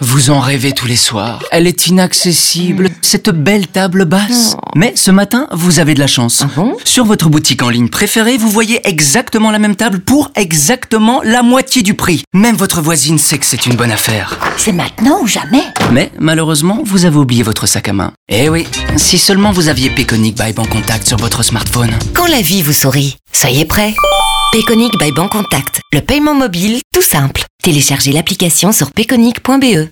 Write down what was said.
Vous en rêvez tous les soirs. Elle est inaccessible, cette belle table basse. Mais ce matin, vous avez de la chance. Ah bon? Sur votre boutique en ligne préférée, vous voyez exactement la même table pour exactement la moitié du prix. Même votre voisine sait que c'est une bonne affaire. C'est maintenant ou jamais? Mais malheureusement, vous avez oublié votre sac à main. Eh oui, si seulement vous aviez Payconiq by Bancontact sur votre smartphone. Quand la vie vous sourit, soyez prêts. Payconiq by Bancontact, le paiement mobile tout simple. Téléchargez l'application sur payconiq.be.